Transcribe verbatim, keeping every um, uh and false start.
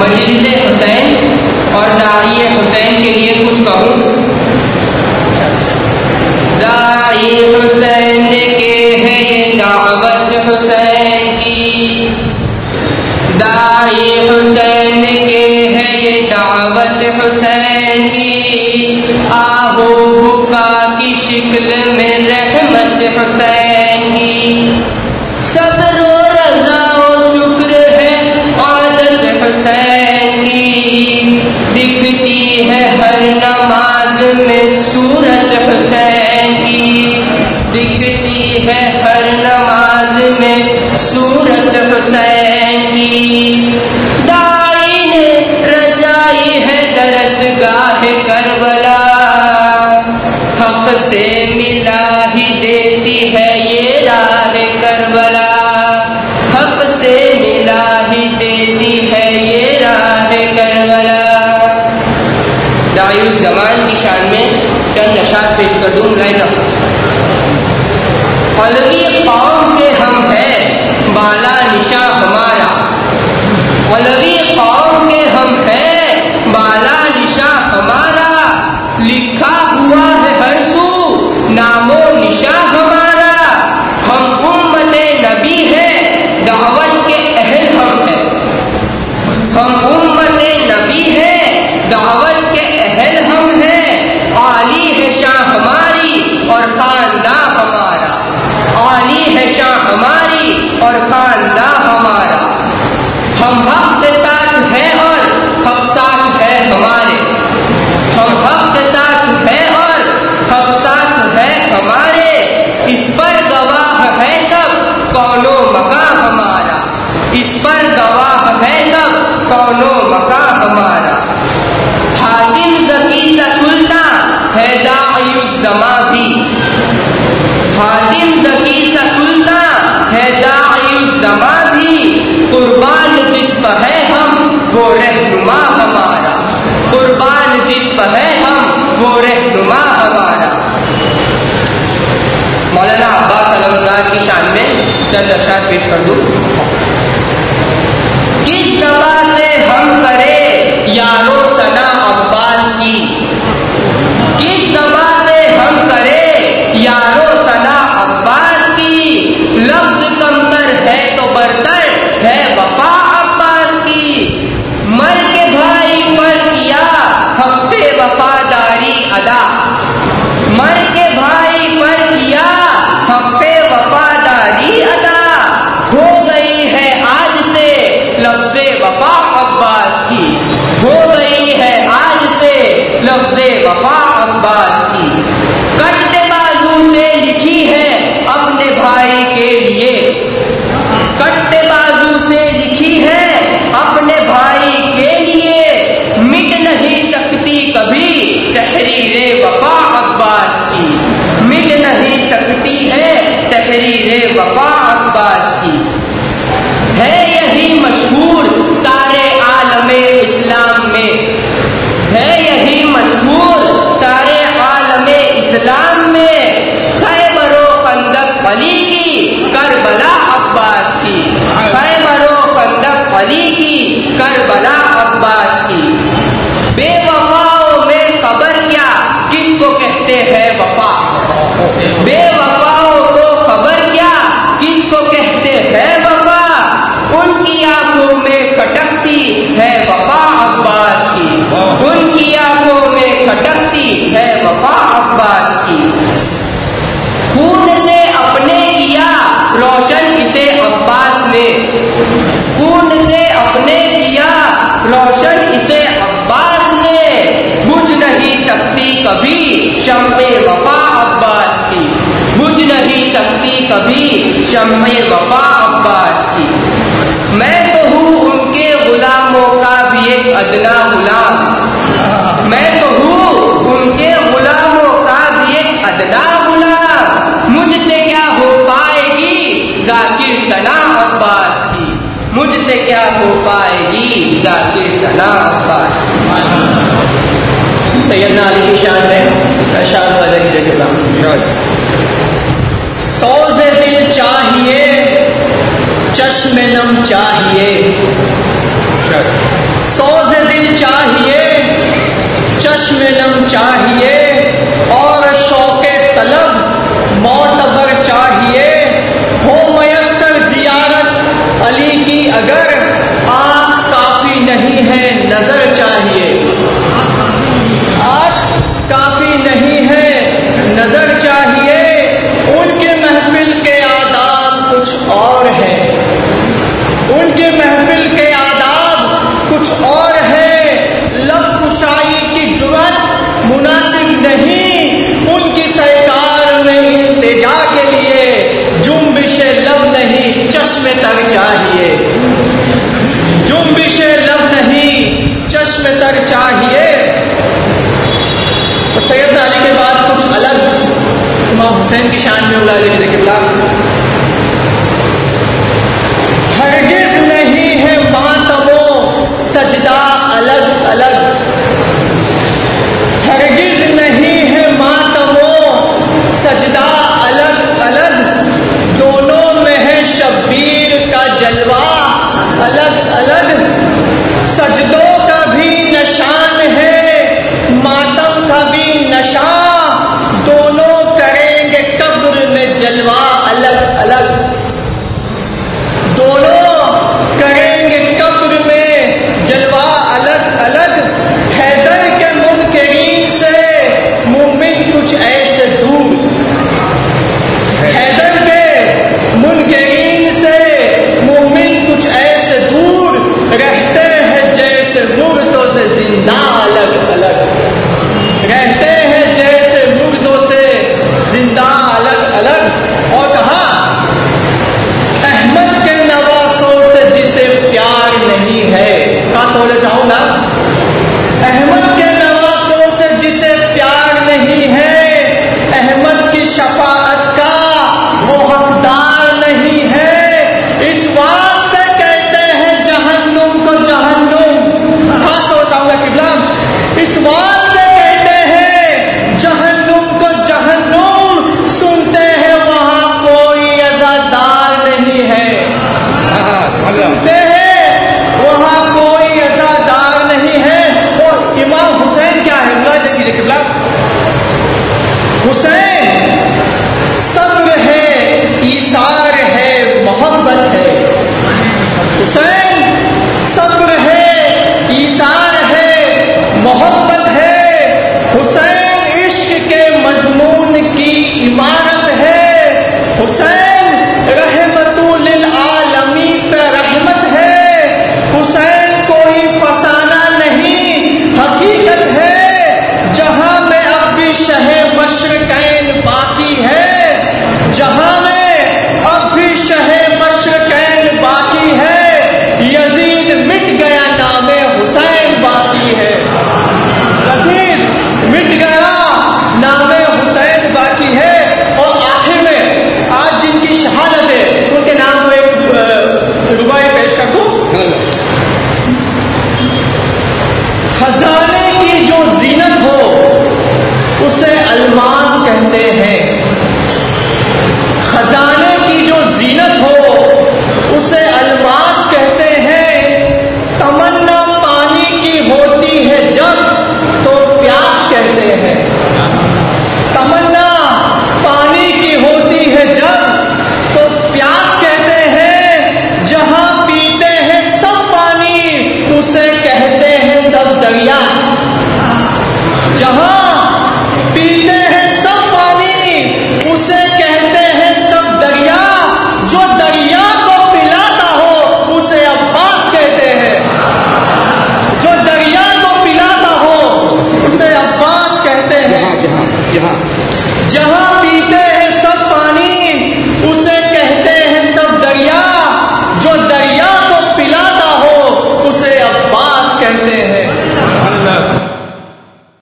مجلس حسین اور داعی حسین کے لیے کچھ کہوں؟ داعی حسین کے ہے یہ دعوت حسین کی، داعی حسین کے ہے یہ دعوت حسین کی، آہو بھکا کی شکل میں رحمت حسین کی، صبر و رضا و شکر ہے عادت حسین کی، دکھتی ہے ہر نماز میں صورت حسین کی، دکھتی ہے ہر نماز میں صورت حسین کی، داعی نے رچائی ہے درسگاہ کربلا، حق سے ملا ہی دیتی ہے یہ راہ کربلا، حق سے ملا ہی دیتی ہے یہ راہ کربلا۔ داعی الزمان کی شان میں چند اشعار پیش کر دوں، ملاحظہ۔ علوی قوم کے ہم ہیں بالا نشاں ہمارا، علوی قوم کے ہم ہیں بالا نشاں ہمارا، لکھا ہوا ہے ہر سو نام و نشاں ہمارا، ہم امت نبی ہیں دعوت کے اہل ہم ہیں، ہم امت نبی ہیں دعوت کے اہل ہم ہیں، عالی ہے شان ہماری اور خاندان ہمارا، عالی ہے شان ہماری اور خاندان ہمارا، ہم حق کے ساتھ ہیں اور حق ساتھ ہے ہمارے، ہم حق کے ساتھ ہیں اور حق ساتھ ہے ہمارے، اس پر گواہ ہے سب کون و مکان ہمارا، اس پر گواہ ہے سب کون و مکان ہمارا، حاتم ذکی سا سلطان ہے داعی الزمان بھی، حاتم ذکی سا سلطان ہے داعی الزمان بھی، قربان جس پر ہے ہم وہ رہنما ہمارا، قربان جس پر ہے ہم وہ رہنما ہمارا۔ مولانا عباس علمدار کی شان میں چند اشعار پیش کر دوں۔ کس زبان سے ہم کرے یارو ثنا عباس کی، کس زبان سے ہم کرے یارو ثنا عباس کی، لفظ کمتر ہے تو برتر ہے وفا عباس کی، مر کے بھائی پر کیا حق پہ وفاداری ادا، مر کے بھائی پر کیا حق پہ وفاداری ادا، ہو گئی ہے آج سے لفظ وفا عباس کی، ہو گئی ہے آج سے لفظ وفا عباس کی، کٹتے بازو سے لکھی ہے اپنے بھائی کے لیے، کٹتے بازو سے لکھی ہے اپنے بھائی کے لیے، مٹ نہیں سکتی کبھی تحریر وفا عباس کی، مٹ نہیں سکتی ہے تحریر وفا عباس کی، ہے یہی مشہور سارے عالم اسلام میں، ہے یہی مشہور سارے عالم اسلام میں، خیبر و خندق علی کی کربلا عباس کی، خیبر و خندق علی کی کربلا عباس کی، بے وفاؤں میں خبر کیا کس کو کہتے ہیں وفا، بے وفاؤں کو خبر کیا کس کو کہتے ہیں وفا، ان کی آنکھوں میں کھٹکتی ہے وفا عباس کی، ان کی آنکھوں میں کھٹکتی ہے وفا عباس کی، خون سے اپنے کیا روشن اسے عباس نے، خون سے اپنے کیا روشن اسے عباس نے، بجھ نہیں سکتی کبھی شمع وفا عباس کی، بجھ نہیں سکتی کبھی شمع وفا عباس کی، میں تو ہوں ان کے غلاموں کا بھی ایک ادنا غلام، میں تو ہوں ان کے غلاموں کا بھی ایک ادنا غلام، مجھ سے کیا ہو پائے گی ذاکر ثنا عباس کی، مجھ سے کیا ہو پائے گی ذاکر ثنا عباس کی۔ سیدنا علی کی شان ہے اشعار والا کی جگہ، سوز دل چاہیے چشم نم چاہیے، چشم نم چاہیے اور شوق طلب معتبر چاہیے، ہو میسر زیارت علی کی اگر آنکھ کافی نہیں ہے نظر چاہیے، آنکھ کافی نہیں ہے نظر چاہیے، ان کے محفل کے آداب کچھ اور ہے، ان کے محفل کے آداب کچھ اور ہے، لب کشائی کی جرأت مناسب نہیں، ان کی سرکار میں التجا کے لیے جنبش لب نہیں چشم تر چاہیے، جنبش لب نہیں چشم تر چاہیے۔ تو سیدنا علی کے بعد کچھ الگ امام حسین کی شان میں اڑا لے قبلہ، ہرگز نہیں ہے ماتم و سجدہ الگ الگ، ہرگز نہیں ہے ماتم و سجدہ الگ الگ، دونوں میں ہے شبیر کا جلوہ الگ الگ، سجدوں کا بھی نشان ہے ماتم کا بھی نشان، دونوں کریں گے قبر میں جلوہ الگ الگ، دونوں کریں گے قبر میں جلوہ الگ الگ، حیدر کے منکرین سے مومن کچھ ایسے دور، حیدر کے منکرین سے مومن کچھ ایسے دور، رہتے ہیں جیسے مردوں سے زندہ